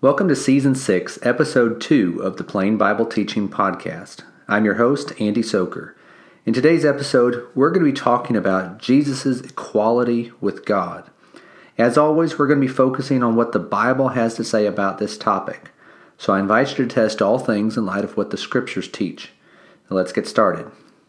Welcome to Season 6, Episode 2 of the Plain Bible Teaching Podcast. I'm your host, Andy Soker. In today's episode, we're going to be talking about Jesus' equality with God. As always, we're going to be focusing on what the Bible has to say about this topic. So I invite you to test all things in light of what the Scriptures teach. Now let's get started.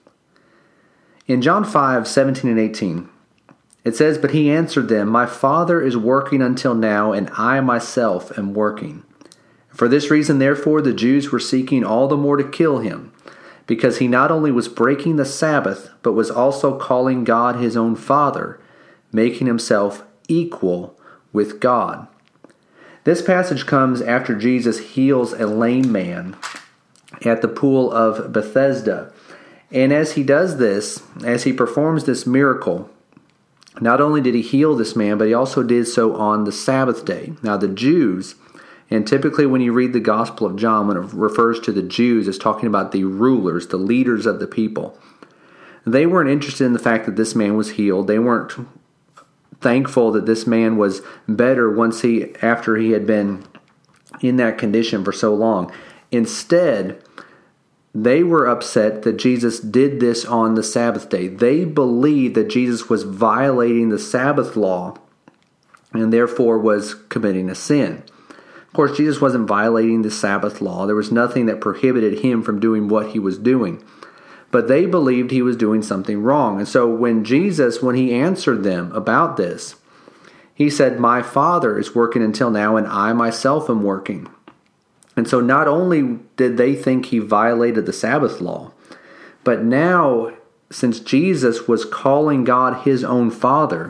In John 5:17 and 18, it says, "But he answered them, My Father is working until now, and I myself am working. For this reason, therefore, the Jews were seeking all the more to kill him, because he not only was breaking the Sabbath, but was also calling God his own Father, making himself equal with God." This passage comes after Jesus heals a lame man at the pool of Bethesda. And as he does this, as he performs this miracle, not only did he heal this man, but he also did so on the Sabbath day. Now the Jews, and typically when you read the Gospel of John, when it refers to the Jews, it's talking about the rulers, the leaders of the people. They weren't interested in the fact that this man was healed. They weren't thankful that this man was better after he had been in that condition for so long. Instead, they were upset that Jesus did this on the Sabbath day. They believed that Jesus was violating the Sabbath law and therefore was committing a sin. Of course, Jesus wasn't violating the Sabbath law. There was nothing that prohibited him from doing what he was doing. But they believed he was doing something wrong. And so when he answered them about this, he said, "My Father is working until now, and I myself am working." And so not only did they think he violated the Sabbath law, but now, since Jesus was calling God his own Father,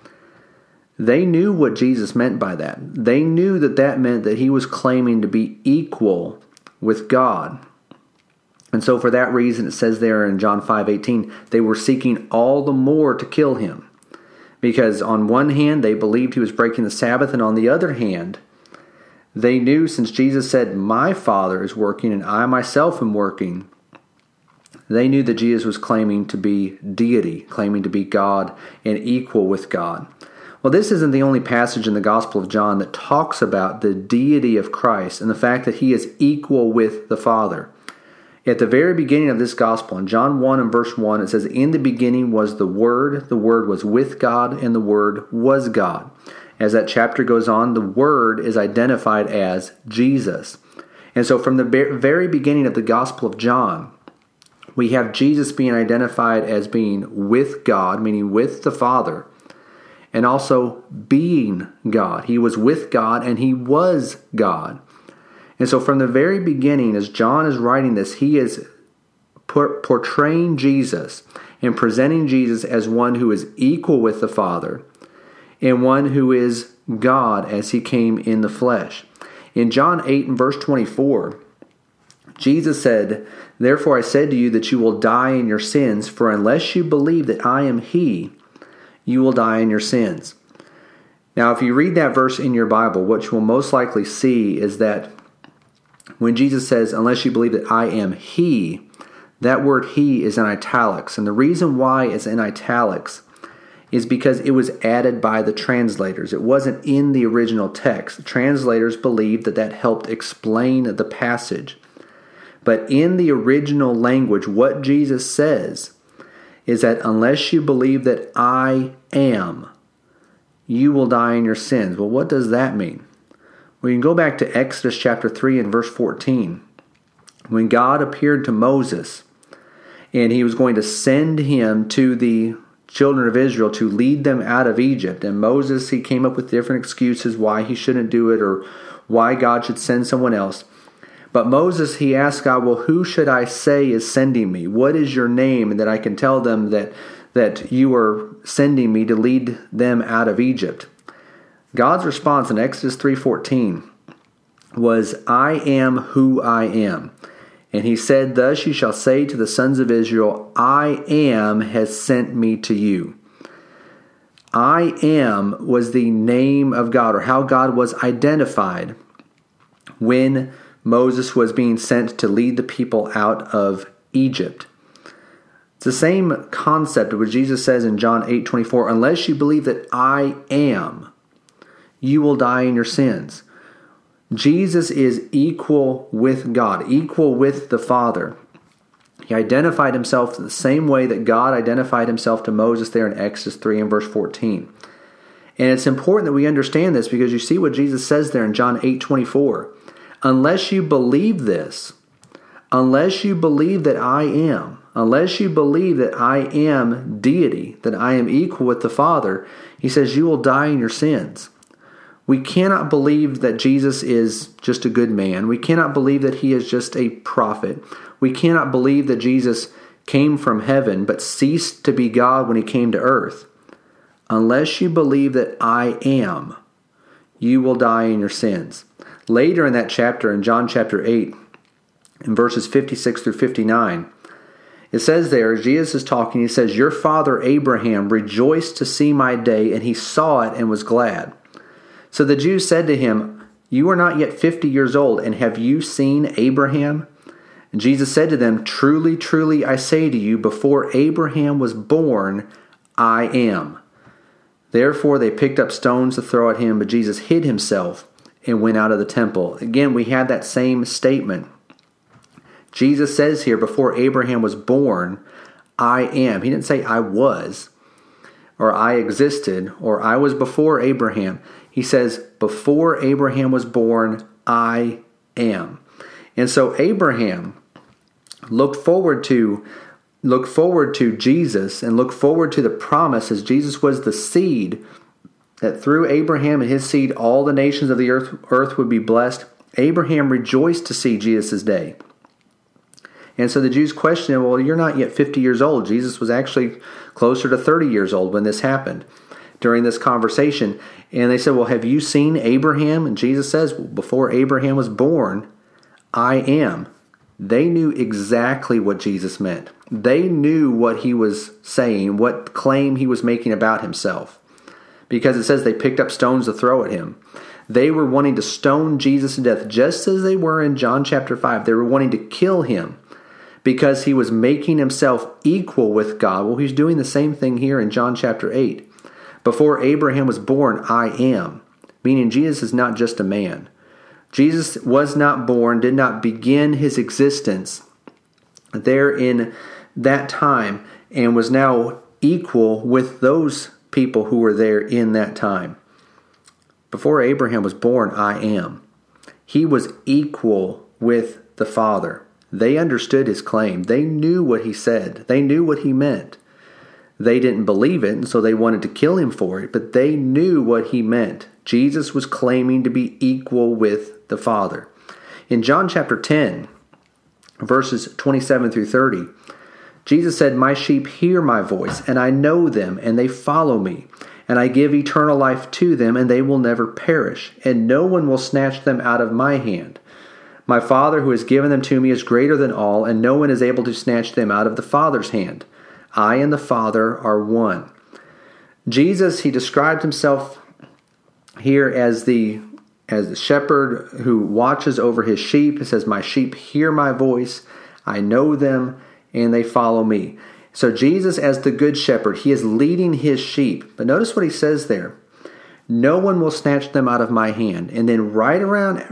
they knew what Jesus meant by that. They knew that that meant that he was claiming to be equal with God. And so for that reason, it says there in John 5:18, they were seeking all the more to kill him. Because on one hand, they believed he was breaking the Sabbath, and on the other hand, they knew, since Jesus said, "My Father is working and I myself am working," they knew that Jesus was claiming to be deity, claiming to be God and equal with God. Well, this isn't the only passage in the Gospel of John that talks about the deity of Christ and the fact that he is equal with the Father. At the very beginning of this Gospel, in John 1 and verse 1, it says, "In the beginning was the Word was with God, and the Word was God." As that chapter goes on, the Word is identified as Jesus. And so from the very beginning of the Gospel of John, we have Jesus being identified as being with God, meaning with the Father, and also being God. He was with God and he was God. And so from the very beginning, as John is writing this, he is portraying Jesus and presenting Jesus as one who is equal with the Father, and one who is God as he came in the flesh. In John 8 and verse 24, Jesus said, "Therefore I said to you that you will die in your sins, for unless you believe that I am he, you will die in your sins." Now, if you read that verse in your Bible, what you will most likely see is that when Jesus says, "Unless you believe that I am he," that word he is in italics. And the reason why it's in italics is because it was added by the translators. It wasn't in the original text. The translators believed that that helped explain the passage. But in the original language, what Jesus says is that unless you believe that I am, you will die in your sins. Well, what does that mean? Well, you can go back to Exodus chapter 3 and verse 14. When God appeared to Moses, and he was going to send him to the children of Israel to lead them out of Egypt. And Moses, he came up with different excuses why he shouldn't do it or why God should send someone else. But Moses, he asked God, "Well, who should I say is sending me? What is your name? And that I can tell them that you are sending me to lead them out of Egypt." God's response in Exodus 3:14 was, "I am who I am." And he said, "Thus you shall say to the sons of Israel, I am has sent me to you." I am was the name of God, or how God was identified when Moses was being sent to lead the people out of Egypt. It's the same concept of what Jesus says in John 8:24, "Unless you believe that I am, you will die in your sins." Jesus is equal with God, equal with the Father. He identified himself the same way that God identified himself to Moses there in Exodus 3 and verse 14. And it's important that we understand this because you see what Jesus says there in John 8:24. Unless you believe this, unless you believe that I am, unless you believe that I am deity, that I am equal with the Father, he says you will die in your sins. We cannot believe that Jesus is just a good man. We cannot believe that he is just a prophet. We cannot believe that Jesus came from heaven but ceased to be God when he came to earth. Unless you believe that I am, you will die in your sins. Later in that chapter, in John chapter 8, in verses 56 through 59, it says there, Jesus is talking, he says, your father Abraham rejoiced to see my day, and he saw it and was glad. So the Jews said to him, you are not yet 50 years old, and have you seen Abraham? And Jesus said to them, truly, truly, I say to you, before Abraham was born, I am. Therefore they picked up stones to throw at him, but Jesus hid himself and went out of the temple. Again, we had that same statement. Jesus says here, before Abraham was born, I am. He didn't say I was, or I existed, or I was before Abraham. He says, before Abraham was born, I am. And so Abraham looked forward to Jesus and looked forward to the promise, as Jesus was the seed, that through Abraham and his seed all the nations of the earth would be blessed. Abraham rejoiced to see Jesus' day. And so the Jews questioned him, well, you're not yet 50 years old. Jesus was actually closer to 30 years old when this happened during this conversation. And they said, well, have you seen Abraham? And Jesus says, well, before Abraham was born, I am. They knew exactly what Jesus meant. They knew what he was saying, what claim he was making about himself. Because it says they picked up stones to throw at him. They were wanting to stone Jesus to death, just as they were in John chapter 5. They were wanting to kill him because he was making himself equal with God. Well, he's doing the same thing here in John chapter 8. Before Abraham was born, I am. Meaning Jesus is not just a man. Jesus was not born, did not begin his existence there in that time, and was now equal with those people who were there in that time. Before Abraham was born, I am. He was equal with the Father. They understood his claim. They knew what he said. They knew what he meant. They didn't believe it, and so they wanted to kill him for it, but they knew what he meant. Jesus was claiming to be equal with the Father. In John chapter 10, verses 27 through 30, Jesus said, my sheep hear my voice, and I know them, and they follow me. And I give eternal life to them, and they will never perish, and no one will snatch them out of my hand. My Father who has given them to me is greater than all, and no one is able to snatch them out of the Father's hand. I and the Father are one. Jesus, he described himself here as the shepherd who watches over his sheep. He says, my sheep hear my voice, I know them, and they follow me. So Jesus, as the good shepherd, he is leading his sheep. But notice what he says there. No one will snatch them out of my hand. And then right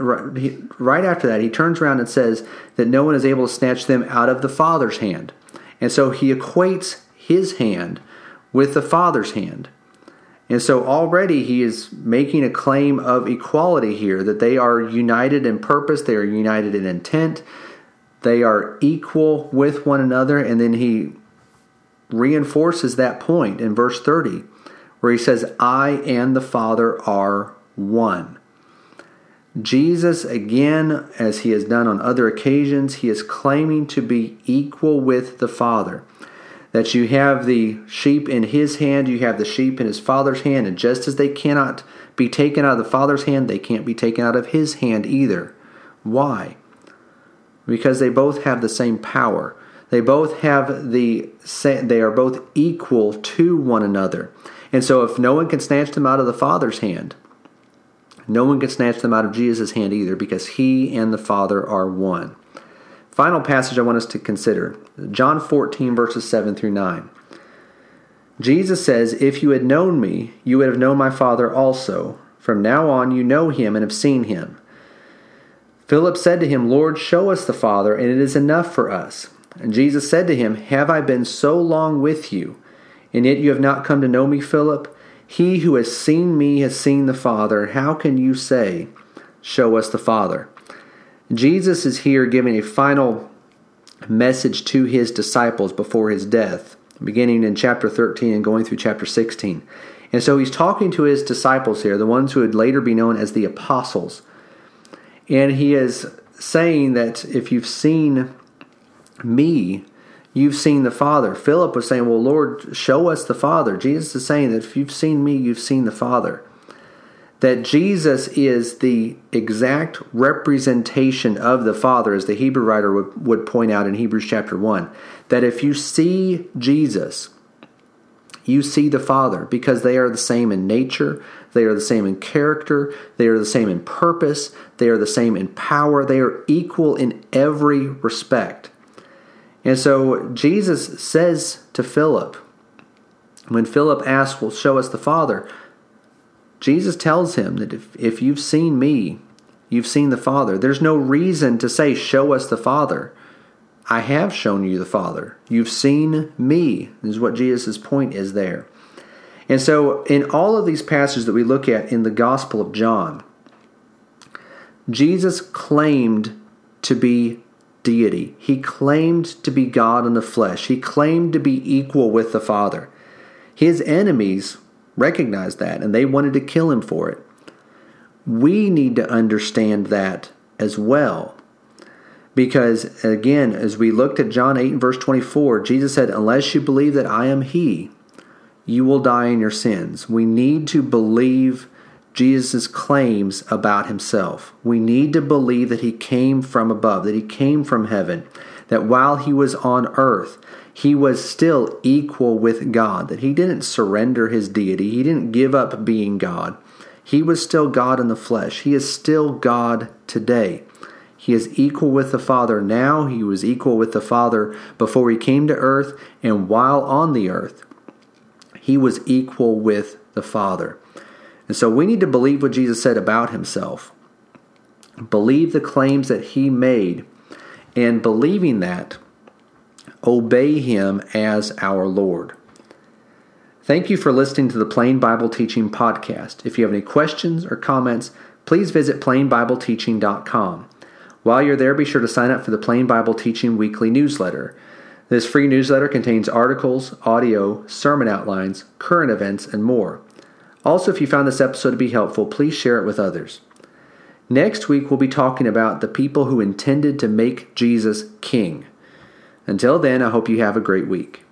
after that, he turns around and says that no one is able to snatch them out of the Father's hand. And so he equates his hand with the Father's hand. And so already he is making a claim of equality here, that they are united in purpose, they are united in intent, they are equal with one another. And then he reinforces that point in verse 30, where he says, I and the Father are one. Jesus, again, as he has done on other occasions, he is claiming to be equal with the Father. That you have the sheep in his hand, you have the sheep in his Father's hand, and just as they cannot be taken out of the Father's hand, they can't be taken out of his hand either. Why? Because they both have the same power. They both have they are both equal to one another. And so if no one can snatch them out of the Father's hand, no one can snatch them out of Jesus' hand either, because he and the Father are one. Final passage I want us to consider, John 14, verses 7 through 9. Jesus says, if you had known me, you would have known my Father also. From now on you know him and have seen him. Philip said to him, Lord, show us the Father, and it is enough for us. And Jesus said to him, Have I been so long with you, and yet you have not come to know me, Philip? He who has seen me has seen the Father. How can you say, Show us the Father? Jesus is here giving a final message to his disciples before his death, beginning in chapter 13 and going through chapter 16. And so he's talking to his disciples here, the ones who would later be known as the apostles. And he is saying that if you've seen me, you've seen the Father. Philip was saying, well, Lord, show us the Father. Jesus is saying that if you've seen me, you've seen the Father. That Jesus is the exact representation of the Father, as the Hebrew writer would point out in Hebrews chapter 1. That if you see Jesus, you see the Father, because they are the same in nature, they are the same in character, they are the same in purpose, they are the same in power, they are equal in every respect. And so Jesus says to Philip, when Philip asks, well, show us the Father, Jesus tells him that if you've seen me, you've seen the Father. There's no reason to say, show us the Father. I have shown you the Father. You've seen me, is what Jesus' point is there. And so in all of these passages that we look at in the Gospel of John, Jesus claimed to be deity. He claimed to be God in the flesh. He claimed to be equal with the Father. His enemies recognized that, and they wanted to kill him for it. We need to understand that as well. Because, again, as we looked at John 8 and verse 24, Jesus said, unless you believe that I am He, you will die in your sins. We need to believe Jesus' claims about Himself. We need to believe that He came from above, that He came from heaven, that while He was on earth, He was still equal with God, that He didn't surrender His deity. He didn't give up being God. He was still God in the flesh. He is still God today. He is equal with the Father now. He was equal with the Father before He came to earth, and while on the earth, He was equal with the Father. And so we need to believe what Jesus said about Himself. Believe the claims that He made, and believing that, obey Him as our Lord. Thank you for listening to the Plain Bible Teaching Podcast. If you have any questions or comments, please visit plainbibleteaching.com. While you're there, be sure to sign up for the Plain Bible Teaching Weekly Newsletter. This free newsletter contains articles, audio, sermon outlines, current events, and more. Also, if you found this episode to be helpful, please share it with others. Next week, we'll be talking about the people who intended to make Jesus king. Until then, I hope you have a great week.